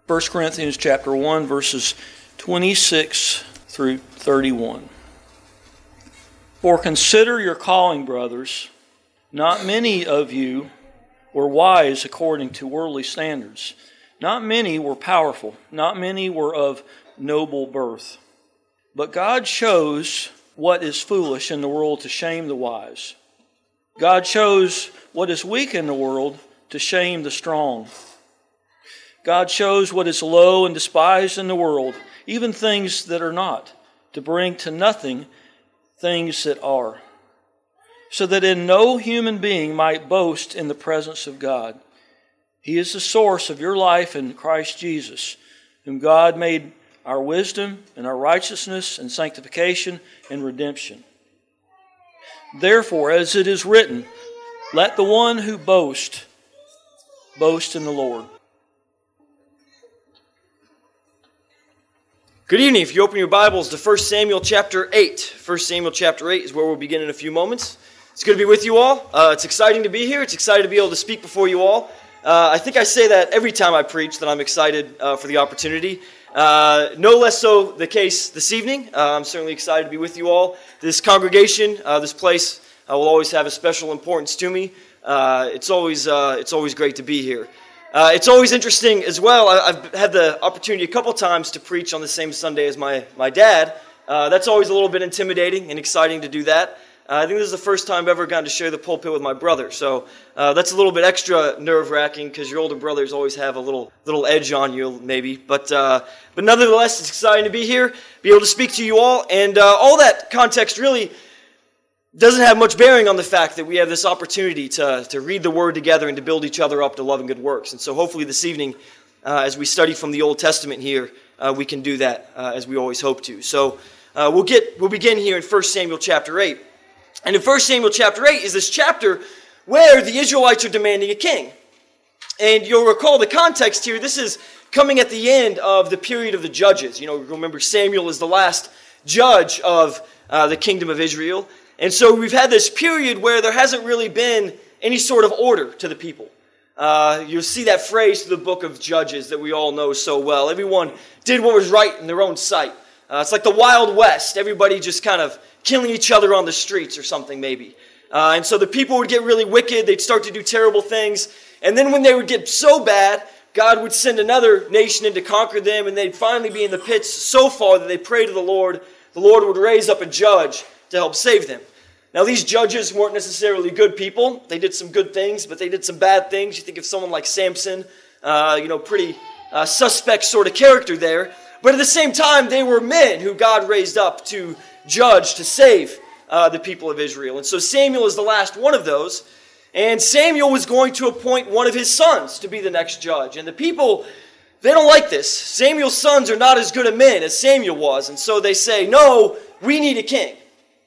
1 Corinthians chapter 1, verses 26 through 31. For consider your calling, brothers. Not many of you were wise according to worldly standards. Not many were powerful. Not many were of noble birth. But God chose what is foolish in the world to shame the wise. God chose what is weak in the world to shame the strong. God chose what is low and despised in the world, even things that are not, to bring to nothing things that are, so that in no human being might boast in the presence of God. He is the source of your life in Christ Jesus, whom God made our wisdom and our righteousness and sanctification and redemption. Therefore, as it is written, let the one who boasts boast in the Lord. Good evening. If you open your Bibles to 1 Samuel chapter 8. 1 Samuel chapter 8 is where we'll begin in a few moments. It's good to be with you all. It's exciting to be here. It's exciting to be able to speak before you all. I think I say that every time I preach, that I'm excited for the opportunity. No less so the case this evening. I'm certainly excited to be with you all. This congregation, this place, will always have a special importance to me. It's always great to be here. It's always interesting as well. I've had the opportunity a couple times to preach on the same Sunday as my dad. That's always a little bit intimidating and exciting to do that. I think this is the first time I've ever gotten to share the pulpit with my brother. So that's a little bit extra nerve-wracking because your older brothers always have a little edge on you, maybe. But nonetheless, it's exciting to be here, be able to speak to you all. And all that context really doesn't have much bearing on the fact that we have this opportunity to read the Word together and to build each other up to love and good works. And so hopefully this evening, as we study from the Old Testament here, we can do that as we always hope to. So we'll begin here in 1 Samuel chapter 8. And in 1 Samuel chapter 8 is this chapter where the Israelites are demanding a king. And you'll recall the context here. This is coming at the end of the period of the judges. You know, remember Samuel is the last judge of the kingdom of Israel. And so we've had this period where there hasn't really been any sort of order to the people. You'll see that phrase through the book of Judges that we all know so well. Everyone did what was right in their own sight. It's like the Wild West. Everybody just kind of killing each other on the streets or something maybe. And so the people would get really wicked. They'd start to do terrible things. And then when they would get so bad, God would send another nation in to conquer them. And they'd finally be in the pits so far that they pray to the Lord. The Lord would raise up a judge to help save them. Now, these judges weren't necessarily good people. They did some good things, but they did some bad things. You think of someone like Samson, pretty suspect sort of character there. But at the same time, they were men who God raised up to judge, to save the people of Israel. And so Samuel is the last one of those. And Samuel was going to appoint one of his sons to be the next judge. And the people, they don't like this. Samuel's sons are not as good of men as Samuel was. And so they say, no, we need a king.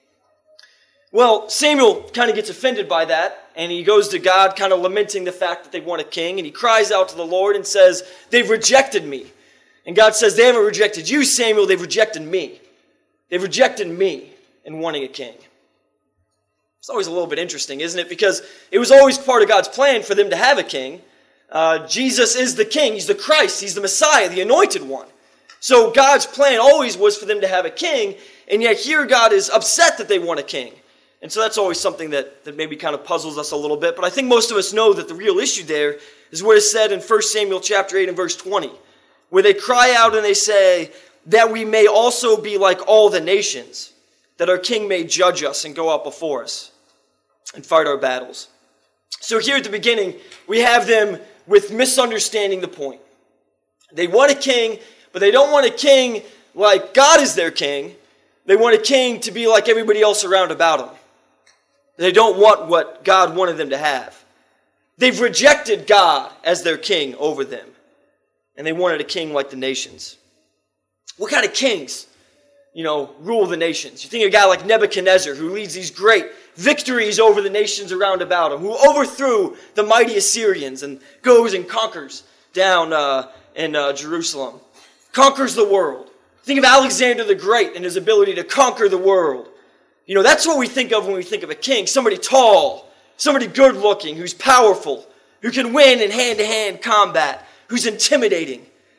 Well, Samuel kind of gets offended by that, and he goes to God kind of lamenting the fact that they want a king, and he cries out to the Lord and says, they've rejected me. And God says, they haven't rejected you, Samuel, they've rejected me. They've rejected me in wanting a king. It's always a little bit interesting, isn't it? Because it was always part of God's plan for them to have a king. Jesus is the king, he's the Christ, he's the Messiah, the anointed one. So God's plan always was for them to have a king, and yet here God is upset that they want a king. And so that's always something that maybe kind of puzzles us a little bit. But I think most of us know that the real issue there is what is said in 1 Samuel chapter 8 and verse 20, where they cry out and they say, that we may also be like all the nations, that our king may judge us and go out before us and fight our battles. So here at the beginning, we have them with misunderstanding the point. They want a king, but they don't want a king like God is their king. They want a king to be like everybody else around about him. They don't want what God wanted them to have. They've rejected God as their king over them. And they wanted a king like the nations. What kind of kings, rule the nations? You think of a guy like Nebuchadnezzar who leads these great victories over the nations around about him, who overthrew the mighty Assyrians and goes and conquers down in Jerusalem. Conquers the world. Think of Alexander the Great and his ability to conquer the world. That's what we think of when we think of a king. Somebody tall, somebody good-looking, who's powerful, who can win in hand-to-hand combat, who's intimidating.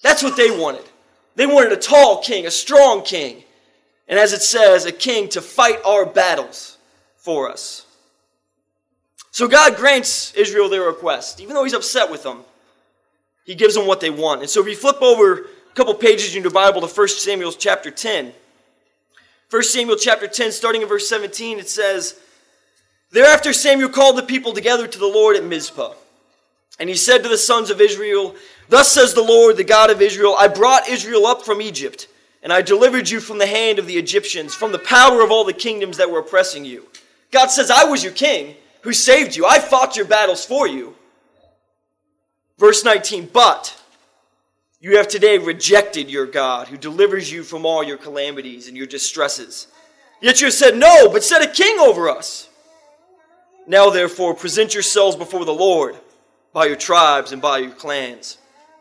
That's what they wanted. They wanted a tall king, a strong king. And as it says, a king to fight our battles for us. So God grants Israel their request. Even though he's upset with them, he gives them what they want. And so if you flip over a couple pages in your Bible to 1 Samuel chapter 10. 1 Samuel chapter 10, starting in verse 17, it says, Thereafter Samuel called the people together to the Lord at Mizpah. And he said to the sons of Israel, Thus says the Lord, the God of Israel, I brought Israel up from Egypt, and I delivered you from the hand of the Egyptians, from the power of all the kingdoms that were oppressing you. God says, I was your king who saved you. I fought your battles for you. Verse 19, But you have today rejected your God, who delivers you from all your calamities and your distresses. Yet you have said, No, but set a king over us. Now therefore present yourselves before the Lord by your tribes and by your clans.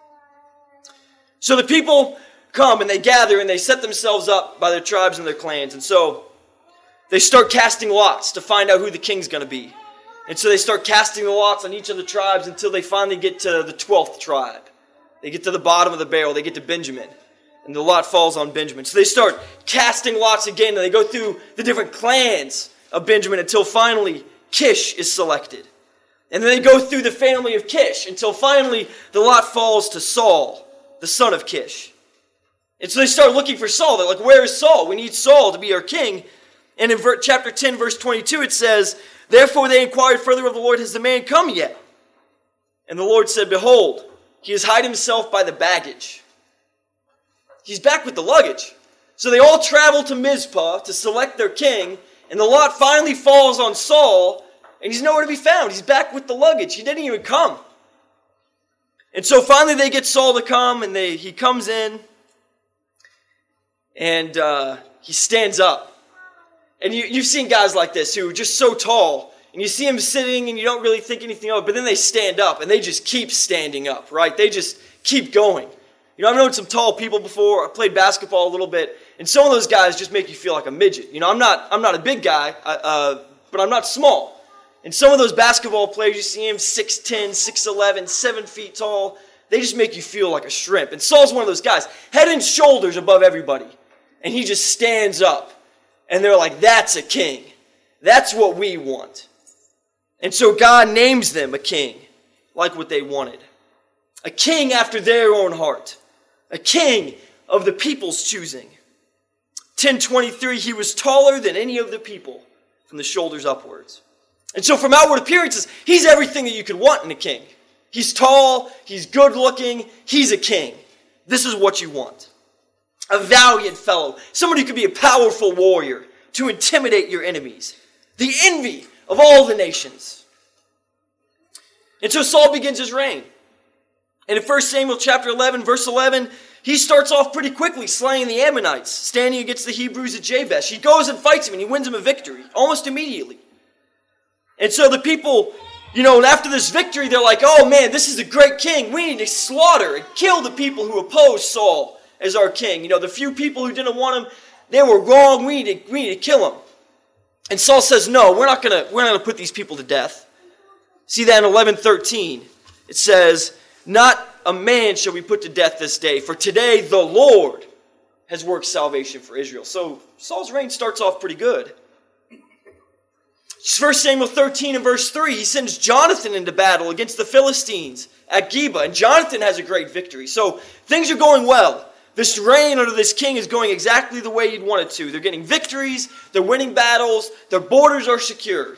So the people come and they gather and they set themselves up by their tribes and their clans. And so they start casting lots to find out who the king's going to be. And so they start casting the lots on each of the tribes until they finally get to the 12th tribe. They get to the bottom of the barrel. They get to Benjamin. And the lot falls on Benjamin. So they start casting lots again. And they go through the different clans of Benjamin until finally Kish is selected. And then they go through the family of Kish until finally the lot falls to Saul, the son of Kish. And so they start looking for Saul. They're like, where is Saul? We need Saul to be our king. And in chapter 10, verse 22, it says, Therefore they inquired further of the Lord, Has the man come yet? And the Lord said, Behold, he has hid himself by the baggage. He's back with the luggage. So they all travel to Mizpah to select their king, and the lot finally falls on Saul, and he's nowhere to be found. He's back with the luggage. He didn't even come. And so finally they get Saul to come, and he comes in, and he stands up. And you've seen guys like this who are just so tall, and you see them sitting, and you don't really think anything of it, but then they stand up, and they just keep standing up, right? They just keep going. You know, I've known some tall people before. I played basketball a little bit, and some of those guys just make you feel like a midget. You know, I'm not a big guy, but I'm not small. And some of those basketball players, you see them 6'10", 6'11", 7 feet tall. They just make you feel like a shrimp. And Saul's one of those guys, head and shoulders above everybody. And he just stands up. And they're like, that's a king. That's what we want. And so God names them a king, like what they wanted. A king after their own heart. A king of the people's choosing. 10:23, he was taller than any of the people from the shoulders upwards. And so from outward appearances, he's everything that you could want in a king. He's tall, he's good looking, he's a king. This is what you want. A valiant fellow, somebody who could be a powerful warrior to intimidate your enemies. The envy of all the nations. And so Saul begins his reign. And in 1 Samuel chapter 11, verse 11, he starts off pretty quickly slaying the Ammonites, standing against the Hebrews at Jabesh. He goes and fights him and he wins him a victory, almost immediately. And so the people, you know, after this victory, they're like, oh man, this is a great king. We need to slaughter and kill the people who oppose Saul as our king. You know, the few people who didn't want him, they were wrong. We need to kill him. And Saul says, no, we're not gonna put these people to death. See that in 11:13. It says, not a man shall be put to death this day, for today the Lord has worked salvation for Israel. So Saul's reign starts off pretty good. 1 Samuel 13 and verse 3, he sends Jonathan into battle against the Philistines at Geba, and Jonathan has a great victory. So things are going well. This reign under this king is going exactly the way you'd want it to. They're getting victories, they're winning battles, their borders are secure.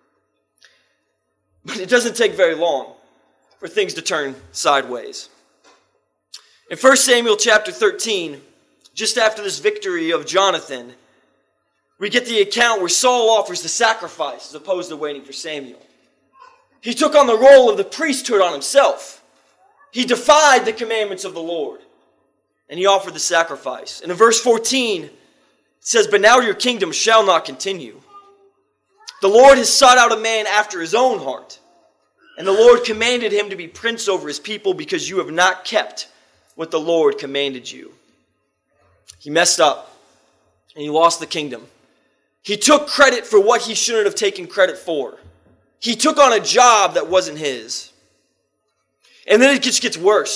But it doesn't take very long for things to turn sideways. In 1 Samuel chapter 13, just after this victory of Jonathan, we get the account where Saul offers the sacrifice as opposed to waiting for Samuel. He took on the role of the priesthood on himself. He defied the commandments of the Lord. And he offered the sacrifice. And in verse 14, it says, but now your kingdom shall not continue. The Lord has sought out a man after his own heart. And the Lord commanded him to be prince over his people because you have not kept what the Lord commanded you. He messed up. And he lost the kingdom. He took credit for what he shouldn't have taken credit for. He took on a job that wasn't his. And then it just gets worse.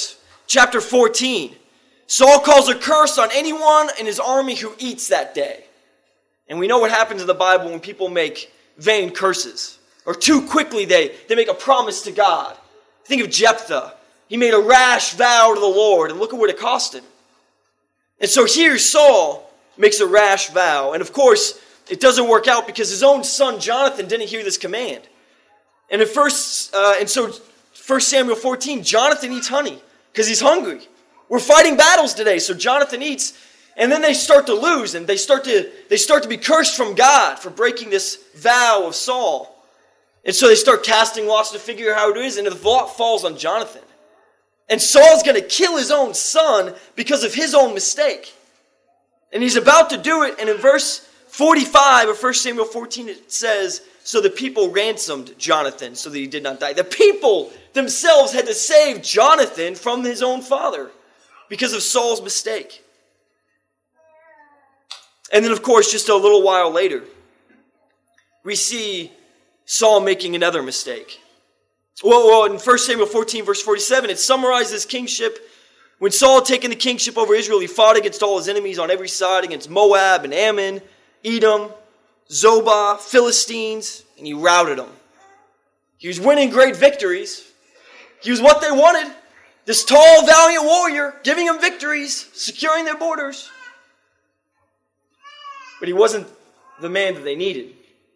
chapter 14, Saul calls a curse on anyone in his army who eats that day. And we know what happens in the Bible when people make vain curses. Or too quickly they make a promise to God. Think of Jephthah. He made a rash vow to the Lord, and look at what it cost him. And so here Saul makes a rash vow. And of course, it doesn't work out because his own son Jonathan didn't hear this command. And so 1 Samuel 14, Jonathan eats honey because he's hungry. We're fighting battles today, so Jonathan eats, and then they start to lose, and they start to be cursed from God for breaking this vow of Saul. And so they start casting lots to figure out how it is, and the lot falls on Jonathan. And Saul's going to kill his own son because of his own mistake. And he's about to do it, and in verse 45 of 1 Samuel 14 it says, so the people ransomed Jonathan so that he did not die. The people themselves had to save Jonathan from his own father because of Saul's mistake. And then, of course, just a little while later, we see Saul making another mistake. Well, in 1 Samuel 14, verse 47, it summarizes his kingship. When Saul had taken the kingship over Israel, he fought against all his enemies on every side, against Moab and Ammon, Edom, Zobah, Philistines, and he routed them. He was winning great victories. He was what they wanted. This tall, valiant warrior, giving them victories, securing their borders. But he wasn't the man that they needed.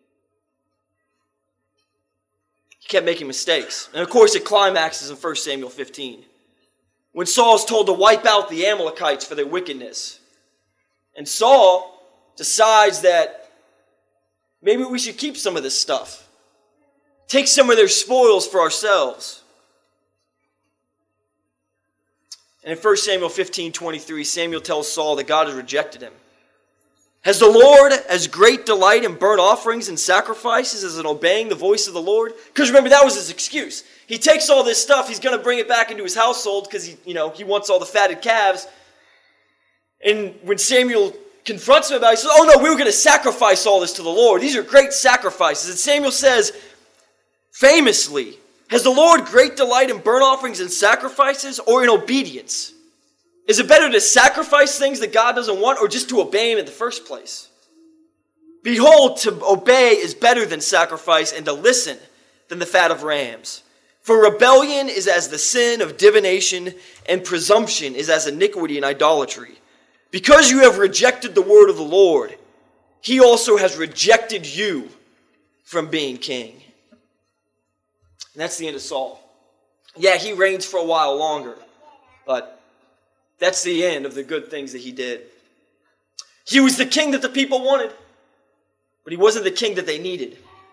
He kept making mistakes. And of course, it climaxes in 1 Samuel 15. When Saul is told to wipe out the Amalekites for their wickedness. And Saul decides that maybe we should keep some of this stuff. Take some of their spoils for ourselves. And in 1 Samuel 15:23, Samuel tells Saul that God has rejected him. Has the Lord as great delight in burnt offerings and sacrifices as in obeying the voice of the Lord? Because remember, that was his excuse. He takes all this stuff, he's going to bring it back into his household because he wants all the fatted calves. And when Samuel confronts him about it, he says, oh no, we were going to sacrifice all this to the Lord. These are great sacrifices. And Samuel says, famously, has the Lord great delight in burnt offerings and sacrifices or in obedience? Is it better to sacrifice things that God doesn't want or just to obey him in the first place? Behold, to obey is better than sacrifice, and to listen than the fat of rams. For rebellion is as the sin of divination, and presumption is as iniquity and idolatry. Because you have rejected the word of the Lord, he also has rejected you from being king. And that's the end of Saul. Yeah, he reigns for a while longer, but that's the end of the good things that he did. He was the king that the people wanted, but he wasn't the king that they needed.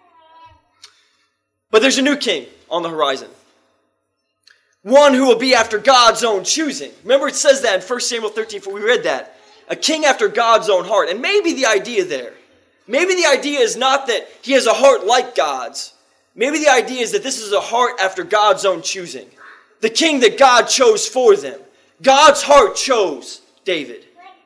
But there's a new king on the horizon. One who will be after God's own choosing. Remember it says that in 1 Samuel 13, we read that. A king after God's own heart. And maybe the idea is not that he has a heart like God's. Maybe the idea is that this is a heart after God's own choosing. The king that God chose for them. God's heart chose David.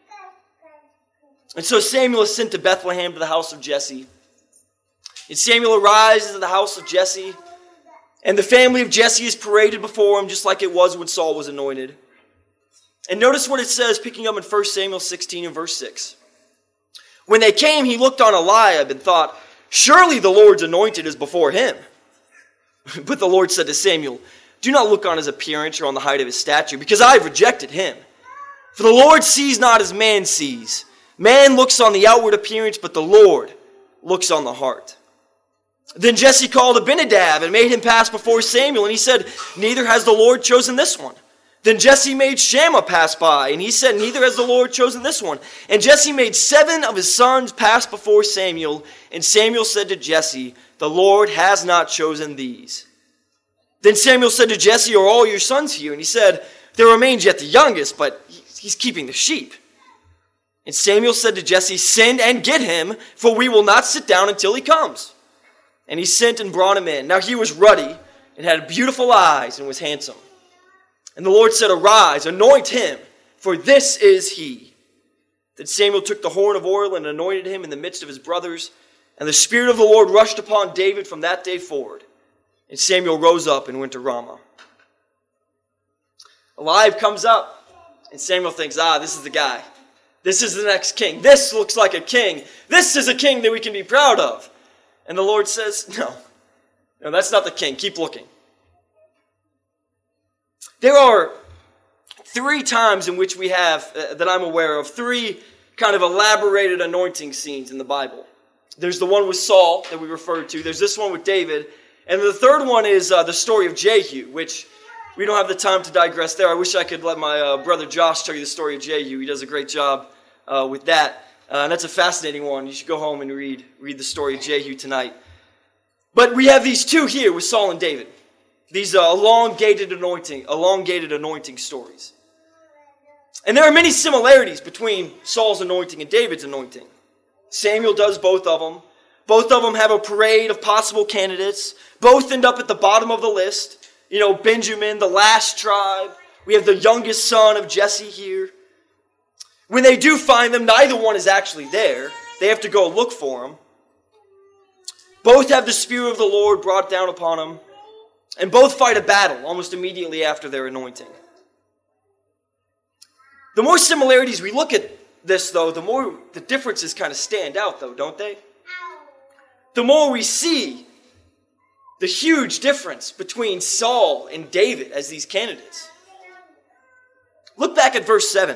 And so Samuel is sent to Bethlehem to the house of Jesse. And Samuel arrives at the house of Jesse. And the family of Jesse is paraded before him just like it was when Saul was anointed. And notice what it says, picking up in 1 Samuel 16 and verse 6. When they came, he looked on Eliab and thought, surely the Lord's anointed is before him. But the Lord said to Samuel, do not look on his appearance or on the height of his stature, because I have rejected him. For the Lord sees not as man sees. Man looks on the outward appearance, but the Lord looks on the heart. Then Jesse called Abinadab and made him pass before Samuel, and he said, neither has the Lord chosen this one. Then Jesse made Shammah pass by, and he said, neither has the Lord chosen this one. And Jesse made 7 of his sons pass before Samuel, and Samuel said to Jesse, the Lord has not chosen these. Then Samuel said to Jesse, are all your sons here? And he said, there remains yet the youngest, but he's keeping the sheep. And Samuel said to Jesse, send and get him, for we will not sit down until he comes. And he sent and brought him in. Now he was ruddy and had beautiful eyes and was handsome. And the Lord said, arise, anoint him, for this is he. Then Samuel took the horn of oil and anointed him in the midst of his brothers. And the Spirit of the Lord rushed upon David from that day forward. And Samuel rose up and went to Ramah. Eliab comes up, and Samuel thinks, this is the guy. This is the next king. This looks like a king. This is a king that we can be proud of. And the Lord says, no, that's not the king. Keep looking. There are 3 times in which we have, that I'm aware of, 3 kind of elaborated anointing scenes in the Bible. There's the one with Saul that we referred to. There's this one with David. And the third one is the story of Jehu, which we don't have the time to digress there. I wish I could let my brother Josh tell you the story of Jehu. He does a great job with that. And that's a fascinating one. You should go home and read the story of Jehu tonight. But we have these 2 here with Saul and David. These elongated anointing stories. And there are many similarities between Saul's anointing and David's anointing. Samuel does both of them. Both of them have a parade of possible candidates. Both end up at the bottom of the list. Benjamin, the last tribe. We have the youngest son of Jesse here. When they do find them, neither one is actually there. They have to go look for them. Both have the Spirit of the Lord brought down upon them. And both fight a battle almost immediately after their anointing. The more similarities we look at this, though, the more the differences kind of stand out, though, don't they? The more we see the huge difference between Saul and David as these candidates. Look back at verse 7.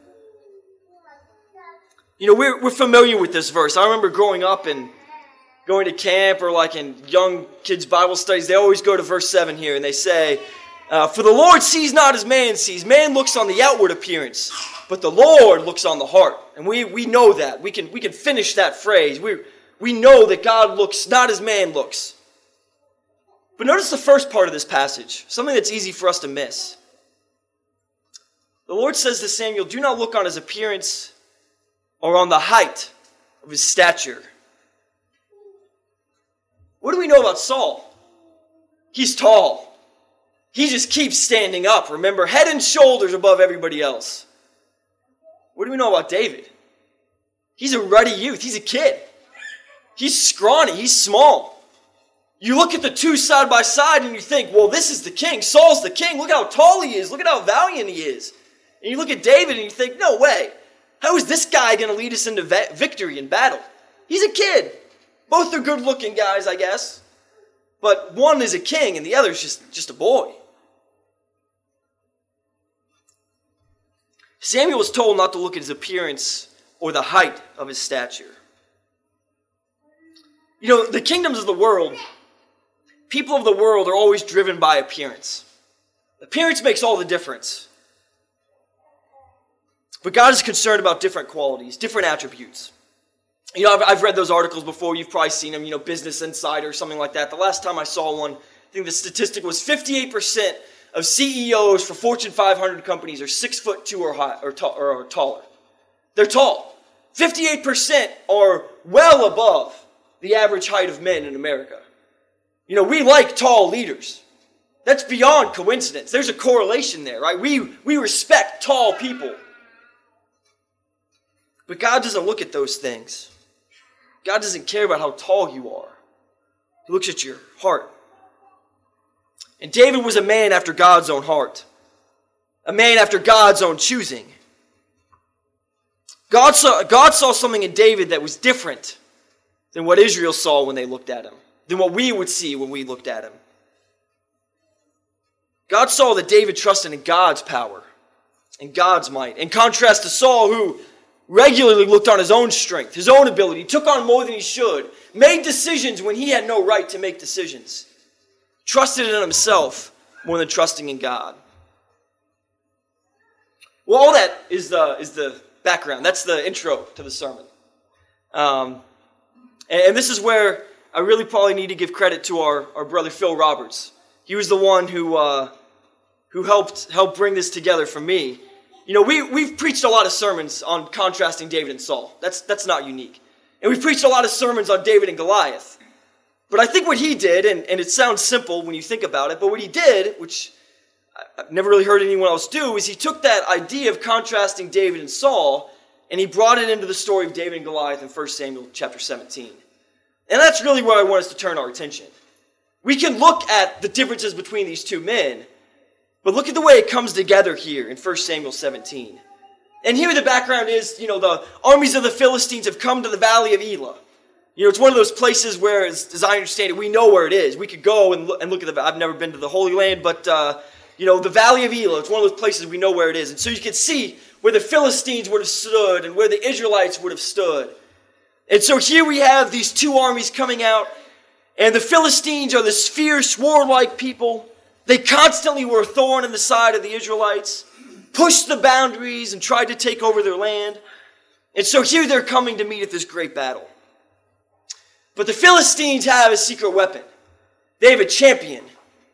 We're familiar with this verse. I remember growing up and going to camp or like in young kids' Bible studies, they always go to verse 7 here and they say, for the Lord sees not as man sees. Man looks on the outward appearance, but the Lord looks on the heart. And we know that. We can finish that phrase. We know that God looks not as man looks. But notice the first part of this passage, something that's easy for us to miss. The Lord says to Samuel, do not look on his appearance or on the height of his stature. What do we know about Saul? He's tall. He just keeps standing up, remember, head and shoulders above everybody else. What do we know about David? He's a ruddy youth. He's a kid. He's scrawny. He's small. You look at the 2 side by side and you think, well, this is the king. Saul's the king. Look how tall he is. Look at how valiant he is. And you look at David and you think, no way. How is this guy going to lead us into victory in battle? He's a kid. Both are good-looking guys, I guess. But one is a king and the other is just a boy. Samuel was told not to look at his appearance or the height of his stature. The kingdoms of the world, people of the world are always driven by appearance. Appearance makes all the difference. But God is concerned about different qualities, different attributes. I've read those articles before. You've probably seen them, Business Insider or something like that. The last time I saw one, I think the statistic was 58% of CEOs for Fortune 500 companies are 6'2" or taller. They're tall. 58% are well above the average height of men in America. We like tall leaders. That's beyond coincidence. There's a correlation there, right? We respect tall people. But God doesn't look at those things. God doesn't care about how tall you are. He looks at your heart. And David was a man after God's own heart. A man after God's own choosing. God saw something in David that was different than what Israel saw when they looked at him, than what we would see when we looked at him. God saw that David trusted in God's power and God's might, in contrast to Saul, who regularly looked on his own strength, his own ability, took on more than he should, made decisions when he had no right to make decisions, trusted in himself more than trusting in God. Well, all that is the background. That's the intro to the sermon. And this is where I really probably need to give credit to our brother Phil Roberts. He was the one who helped bring this together for me. We've preached a lot of sermons on contrasting David and Saul. That's not unique. And we've preached a lot of sermons on David and Goliath. But I think what he did, and it sounds simple when you think about it, but what he did, which I've never really heard anyone else do, is he took that idea of contrasting David and Saul, and he brought it into the story of David and Goliath in 1 Samuel chapter 17. And that's really where I want us to turn our attention. We can look at the differences between these two men, But look at the way it comes together here in 1 Samuel 17. And here the background is, the armies of the Philistines have come to the valley of Elah. It's one of those places where, as I understand it, we know where it is. We could go and look at I've never been to the Holy Land, but, the valley of Elah, it's one of those places we know where it is. And so you can see where the Philistines would have stood and where the Israelites would have stood. And so here we have these two armies coming out, and the Philistines are this fierce, warlike people. They constantly were a thorn in the side of the Israelites, pushed the boundaries and tried to take over their land. And so here they're coming to meet at this great battle. But the Philistines have a secret weapon. They have a champion,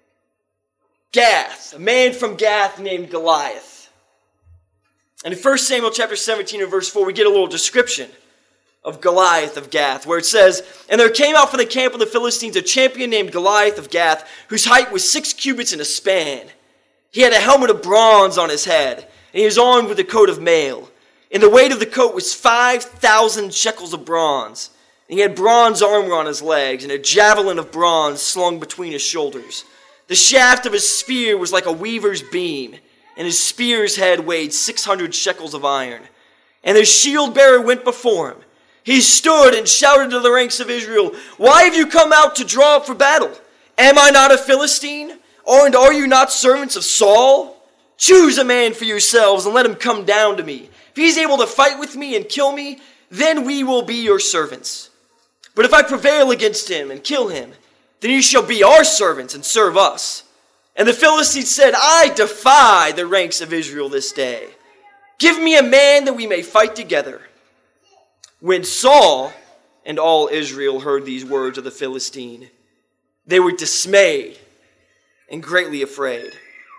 Gath, a man from Gath named Goliath. And in 1 Samuel chapter 17 and verse 4, we get a little description of Goliath of Gath, where it says, "And there came out from the camp of the Philistines a champion named Goliath of Gath, whose height was 6 cubits and a span. He had a helmet of bronze on his head, and he was armed with a coat of mail. And the weight of the coat was 5,000 shekels of bronze. And he had bronze armor on his legs, and a javelin of bronze slung between his shoulders. The shaft of his spear was like a weaver's beam, and his spear's head weighed 600 shekels of iron. And his shield bearer went before him. He stood and shouted to the ranks of Israel, 'Why have you come out to draw up for battle? Am I not a Philistine? And are you not servants of Saul? Choose a man for yourselves and let him come down to me. If he is able to fight with me and kill me, then we will be your servants. But if I prevail against him and kill him, then you shall be our servants and serve us.' And the Philistines said, 'I defy the ranks of Israel this day. Give me a man that we may fight together.' When Saul and all Israel heard these words of the Philistine, they were dismayed and greatly afraid."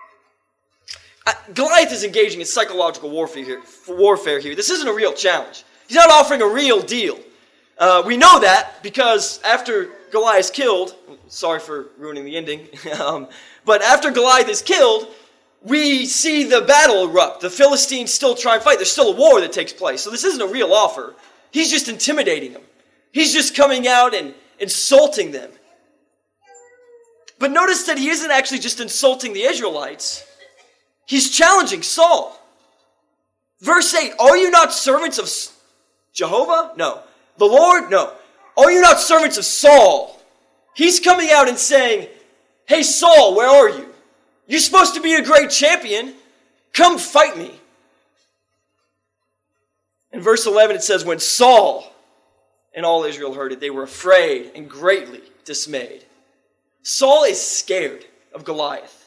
Goliath is engaging in psychological warfare here. This isn't a real challenge. He's not offering a real deal. We know that because after Goliath's killed, sorry for ruining the ending, but after Goliath is killed, we see the battle erupt. The Philistines still try and fight. There's still a war that takes place. So this isn't a real offer. He's just intimidating them. He's just coming out and insulting them. But notice that he isn't actually just insulting the Israelites. He's challenging Saul. Verse 8, "Are you not servants of Jehovah? No. The Lord? No. Are you not servants of Saul?" He's coming out and saying, "Hey Saul, where are you? You're supposed to be a great champion. Come fight me." In verse 11 it says, "When Saul and all Israel heard it, they were afraid and greatly dismayed." Saul is scared of Goliath.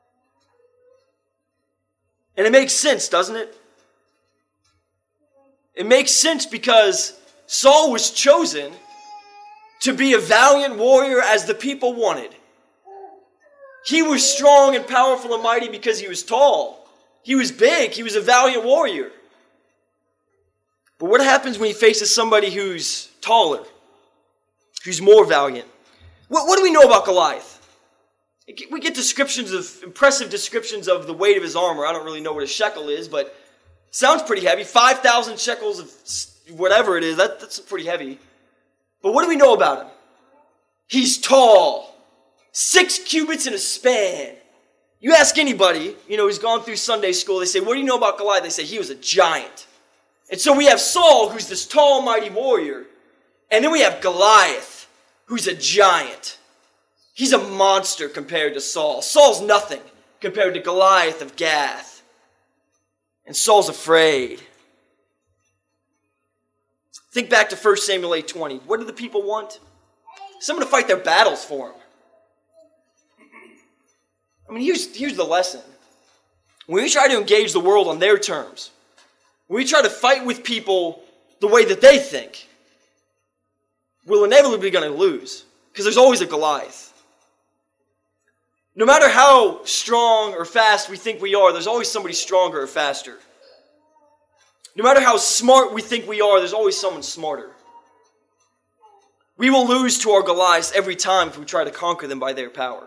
And it makes sense, doesn't it? It makes sense because Saul was chosen to be a valiant warrior as the people wanted. He was strong and powerful and mighty because he was tall. He was big. He was a valiant warrior. But what happens when he faces somebody who's taller, who's more valiant? What do we know about Goliath? We get impressive descriptions of the weight of his armor. I don't really know what a shekel is, but it sounds pretty heavy. 5,000 shekels of whatever it is, that's pretty heavy. But what do we know about him? He's tall. 6 cubits in a span. You ask anybody, who's gone through Sunday school, they say, "What do you know about Goliath?" They say, "He was a giant." And so we have Saul, who's this tall, mighty warrior. And then we have Goliath, who's a giant. He's a monster compared to Saul. Saul's nothing compared to Goliath of Gath. And Saul's afraid. Think back to 1 Samuel 8:20. What do the people want? Someone to fight their battles for them. Here's the lesson. When we try to engage the world on their terms, when we try to fight with people the way that they think, we're inevitably going to lose because there's always a Goliath. No matter how strong or fast we think we are, there's always somebody stronger or faster. No matter how smart we think we are, there's always someone smarter. We will lose to our Goliaths every time if we try to conquer them by their power.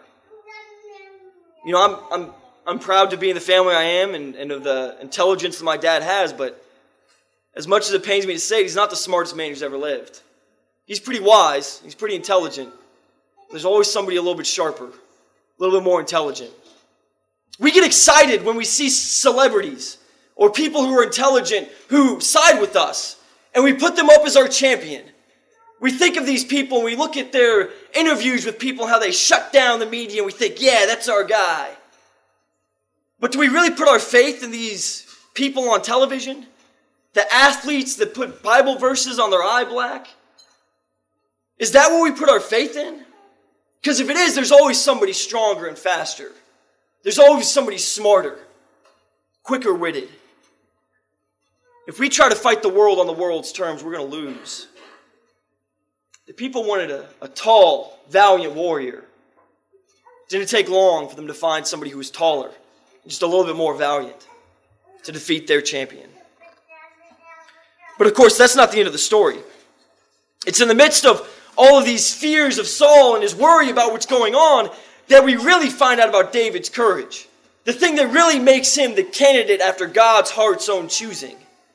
I'm proud to be in the family I am and of the intelligence that my dad has, but as much as it pains me to say, he's not the smartest man who's ever lived. He's pretty wise. He's pretty intelligent. There's always somebody a little bit sharper, a little bit more intelligent. We get excited when we see celebrities or people who are intelligent who side with us, and we put them up as our champion. We think of these people and we look at their interviews with people, how they shut down the media, and we think, yeah, that's our guy. But do we really put our faith in these people on television? The athletes that put Bible verses on their eye black? Is that what we put our faith in? Because if it is, there's always somebody stronger and faster. There's always somebody smarter, quicker-witted. If we try to fight the world on the world's terms, we're going to lose. The people wanted a tall, valiant warrior. It didn't take long for them to find somebody who was taller, just a little bit more valiant, to defeat their champion. But of course, that's not the end of the story. It's in the midst of all of these fears of Saul and his worry about what's going on that we really find out about David's courage. The thing that really makes him the candidate after God's heart's own choosing.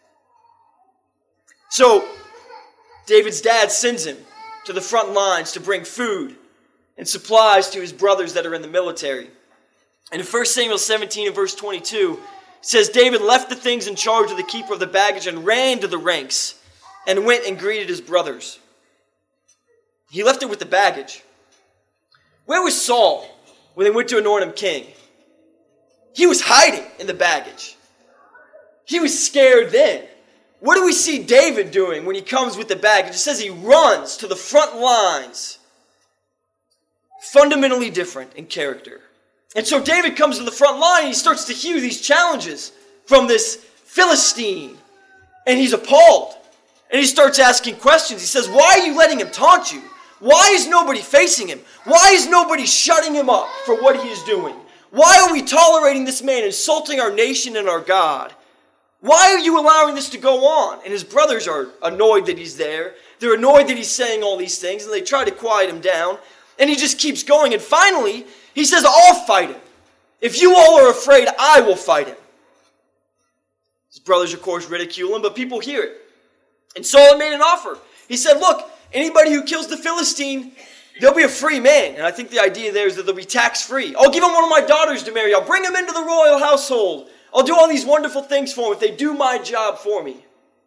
So, David's dad sends him to the front lines to bring food and supplies to his brothers that are in the military. And in 1 Samuel 17 and verse 22, it says, David left the things in charge of the keeper of the baggage and ran to the ranks and went and greeted his brothers. He left it with the baggage. Where was Saul when they went to anoint him king? He was hiding in the baggage. He was scared then. What do we see David doing when he comes with the baggage? It says he runs to the front lines. Fundamentally different in character. And so David comes to the front line and he starts to hear these challenges from this Philistine. And he's appalled. And he starts asking questions. He says, why are you letting him taunt you? Why is nobody facing him? Why is nobody shutting him up for what he is doing? Why are we tolerating this man insulting our nation and our God? Why are you allowing this to go on? And his brothers are annoyed that he's there. They're annoyed that he's saying all these things, and they try to quiet him down. And he just keeps going. And finally, he says, I'll fight him. If you all are afraid, I will fight him. His brothers, of course, ridicule him, but people hear it. And Saul made an offer. He said, look, anybody who kills the Philistine, they'll be a free man. And I think the idea there is that they'll be tax-free. I'll give him one of my daughters to marry. I'll bring him into the royal household. I'll do all these wonderful things for him if they do my job for me.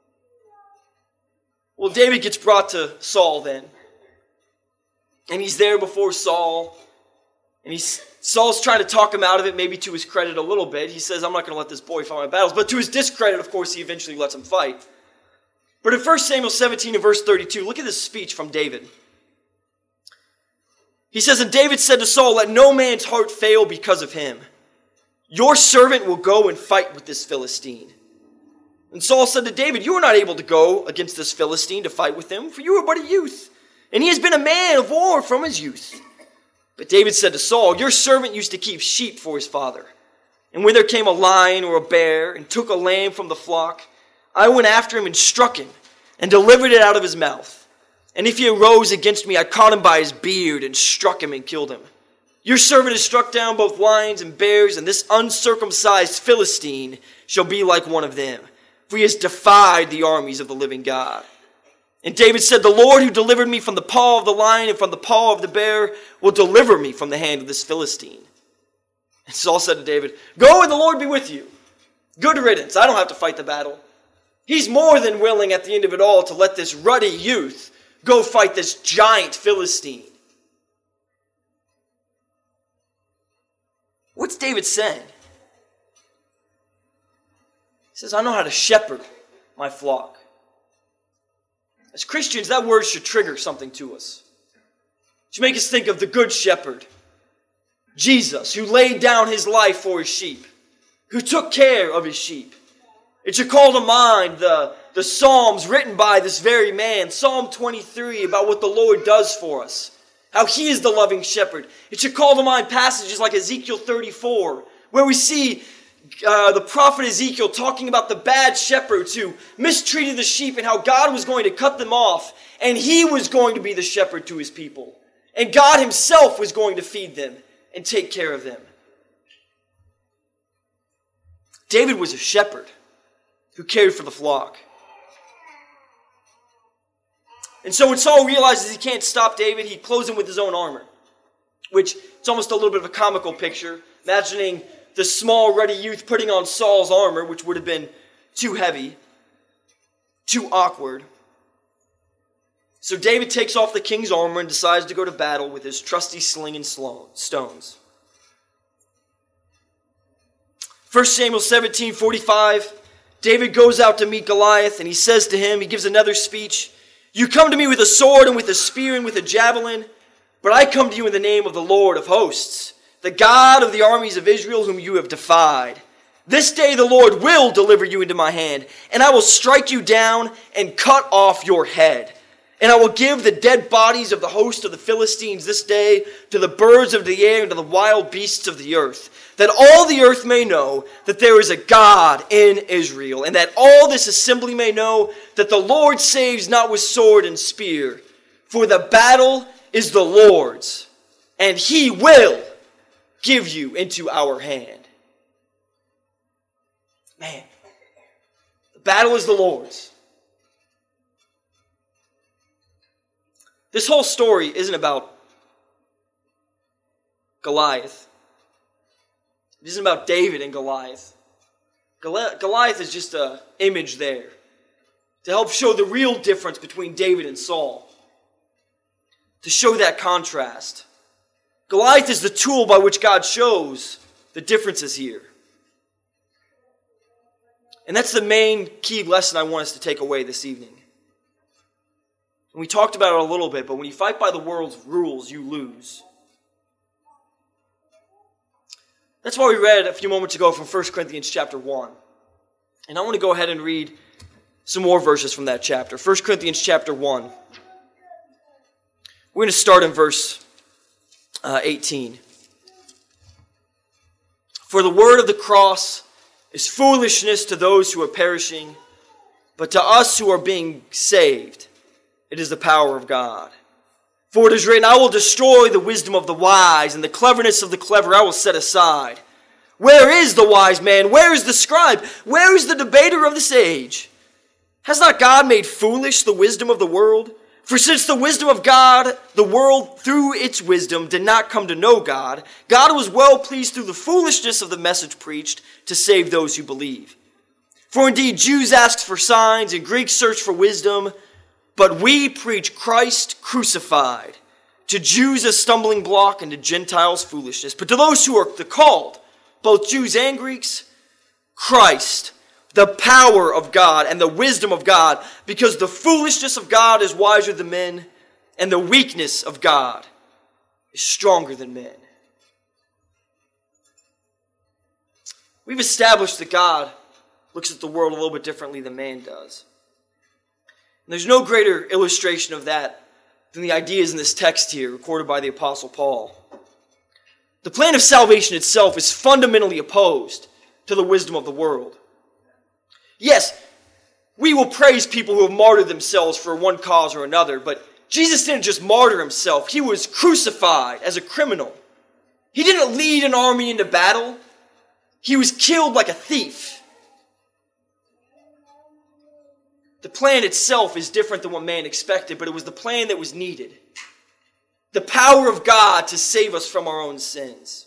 Well, David gets brought to Saul then. And he's there before Saul. And Saul's trying to talk him out of it, maybe to his credit a little bit. He says, I'm not going to let this boy fight my battles. But to his discredit, of course, he eventually lets him fight. But in 1 Samuel 17 and verse 32, look at this speech from David. He says, and David said to Saul, let no man's heart fail because of him. Your servant will go and fight with this Philistine. And Saul said to David, you are not able to go against this Philistine to fight with him, for you are but a youth, and he has been a man of war from his youth. But David said to Saul, your servant used to keep sheep for his father. And when there came a lion or a bear and took a lamb from the flock, I went after him and struck him and delivered it out of his mouth. And if he arose against me, I caught him by his beard and struck him and killed him. Your servant has struck down both lions and bears, and this uncircumcised Philistine shall be like one of them, for he has defied the armies of the living God. And David said, the Lord who delivered me from the paw of the lion and from the paw of the bear will deliver me from the hand of this Philistine. And Saul said to David, go and the Lord be with you. Good riddance. I don't have to fight the battle. He's more than willing at the end of it all to let this ruddy youth go fight this giant Philistine. What's David saying? He says, I know how to shepherd my flock. As Christians, that word should trigger something to us. It should make us think of the good shepherd, Jesus, who laid down his life for his sheep, who took care of his sheep. It should call to mind the Psalms written by this very man, Psalm 23, about what the Lord does for us, how he is the loving shepherd. It should call to mind passages like Ezekiel 34, where we see the prophet Ezekiel talking about the bad shepherds who mistreated the sheep and how God was going to cut them off, and he was going to be the shepherd to his people. And God himself was going to feed them and take care of them. David was a shepherd who cared for the flock. And so when Saul realizes he can't stop David, he clothes him with his own armor, which it's almost a little bit of a comical picture, imagining the small, ruddy youth putting on Saul's armor, which would have been too heavy, too awkward. So David takes off the king's armor and decides to go to battle with his trusty sling and stones. 1 Samuel 17:45, David goes out to meet Goliath, and he says to him, he gives another speech, "You come to me with a sword and with a spear and with a javelin, but I come to you in the name of the Lord of hosts, the God of the armies of Israel, whom you have defied. This day the Lord will deliver you into my hand, and I will strike you down and cut off your head. And I will give the dead bodies of the host of the Philistines this day to the birds of the air and to the wild beasts of the earth, that all the earth may know that there is a God in Israel, and that all this assembly may know that the Lord saves not with sword and spear, for the battle is the Lord's, and he will give you into our hand." Man, the battle is the Lord's. This whole story isn't about Goliath. It isn't about David and Goliath. Goliath is just an image there to help show the real difference between David and Saul, to show that contrast. Goliath is the tool by which God shows the differences here. And that's the main key lesson I want us to take away this evening. And we talked about it a little bit, but when you fight by the world's rules, you lose. That's why we read a few moments ago from 1 Corinthians chapter 1. And I want to go ahead and read some more verses from that chapter. 1 Corinthians chapter 1. We're going to start in verse 18. "For the word of the cross is foolishness to those who are perishing, but to us who are being saved, it is the power of God. For it is written, I will destroy the wisdom of the wise, and the cleverness of the clever I will set aside. Where is the wise man? Where is the scribe? Where is the debater of this age? Has not God made foolish the wisdom of the world? For since the wisdom of God, the world through its wisdom did not come to know God, God was well pleased through the foolishness of the message preached to save those who believe. For indeed Jews ask for signs, and Greeks search for wisdom, but we preach Christ crucified, to Jews a stumbling block and to Gentiles foolishness. But to those who are the called, both Jews and Greeks, Christ, the power of God and the wisdom of God, because the foolishness of God is wiser than men, and the weakness of God is stronger than men." We've established that God looks at the world a little bit differently than man does. And there's no greater illustration of that than the ideas in this text here, recorded by the Apostle Paul. The plan of salvation itself is fundamentally opposed to the wisdom of the world. Yes, we will praise people who have martyred themselves for one cause or another, but Jesus didn't just martyr himself. He was crucified as a criminal. He didn't lead an army into battle. He was killed like a thief. The plan itself is different than what man expected, but it was the plan that was needed. The power of God to save us from our own sins.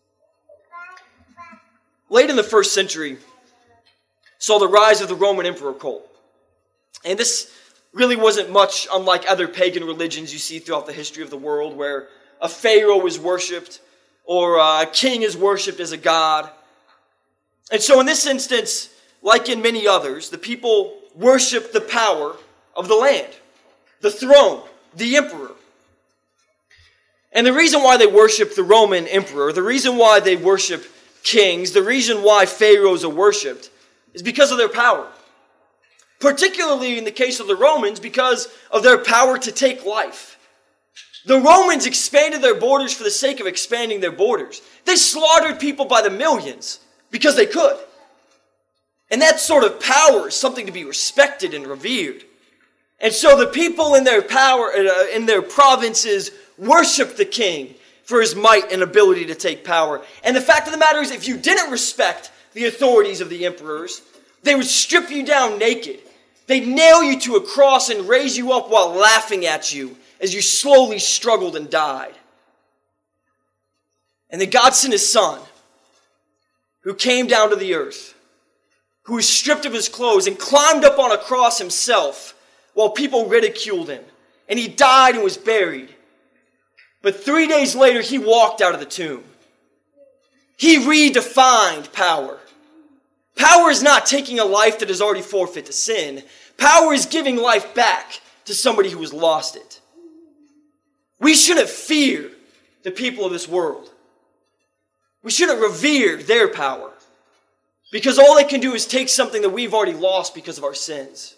Late in the first century, saw the rise of the Roman emperor cult. And this really wasn't much unlike other pagan religions you see throughout the history of the world, where a pharaoh is worshipped or a king is worshipped as a god. And so in this instance, like in many others, the people worship the power of the land, the throne, the emperor. And the reason why they worship the Roman emperor, the reason why they worship kings, the reason why pharaohs are worshipped is because of their power. Particularly in the case of the Romans, because of their power to take life. The Romans expanded their borders for the sake of expanding their borders. They slaughtered people by the millions because they could. And that sort of power is something to be respected and revered. And so the people in their power, in their provinces, worship the king for his might and ability to take power. And the fact of the matter is, if you didn't respect the authorities of the emperors, they would strip you down naked. They'd nail you to a cross and raise you up while laughing at you as you slowly struggled and died. And then God sent his son who came down to the earth, who was stripped of his clothes and climbed up on a cross himself while people ridiculed him. And he died and was buried. But 3 days later, he walked out of the tomb. He redefined power. Power is not taking a life that is already forfeit to sin. Power is giving life back to somebody who has lost it. We shouldn't fear the people of this world. We shouldn't revere their power, because all they can do is take something that we've already lost because of our sins.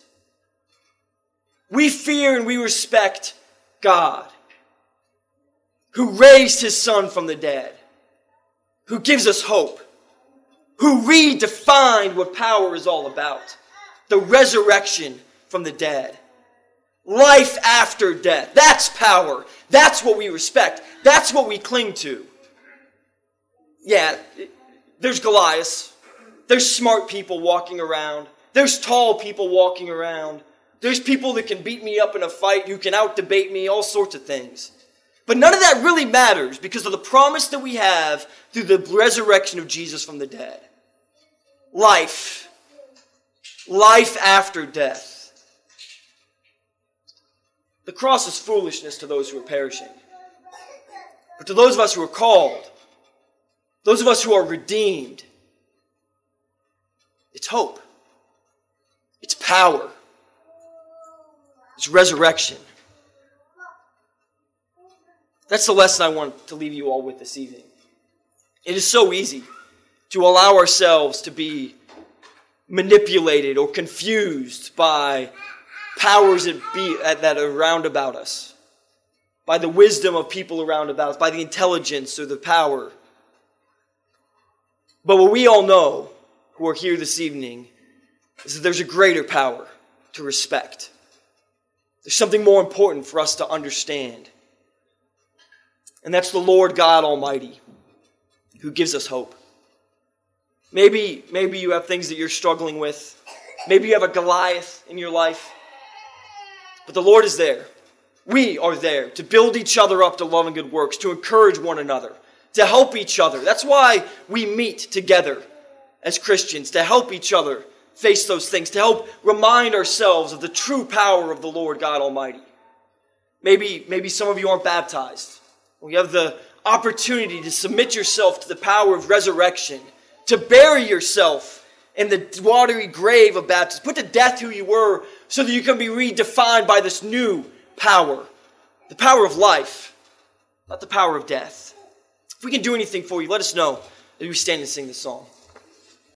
We fear and we respect God, who raised his Son from the dead, who gives us hope, who redefined what power is all about. The resurrection from the dead. Life after death. That's power. That's what we respect. That's what we cling to. Yeah, there's Goliath. There's smart people walking around. There's tall people walking around. There's people that can beat me up in a fight, who can out-debate me, all sorts of things. But none of that really matters because of the promise that we have through the resurrection of Jesus from the dead. Life. Life after death. The cross is foolishness to those who are perishing. But to those of us who are called, those of us who are redeemed, it's hope. It's power. It's resurrection. That's the lesson I want to leave you all with this evening. It is so easy to allow ourselves to be manipulated or confused by powers that are round about us, by the wisdom of people around about us, by the intelligence or the power. But what we all know, who are here this evening, is that there's a greater power to respect. There's something more important for us to understand. And that's the Lord God Almighty, who gives us hope. Maybe you have things that you're struggling with. Maybe you have a Goliath in your life. But the Lord is there. We are there to build each other up to love and good works, to encourage one another, to help each other. That's why we meet together as Christians, to help each other face those things, to help remind ourselves of the true power of the Lord God Almighty. Maybe some of you aren't baptized. We have the opportunity to submit yourself to the power of resurrection, to bury yourself in the watery grave of baptism, put to death who you were so that you can be redefined by this new power, the power of life, not the power of death. If we can do anything for you, let us know as we stand and sing this song.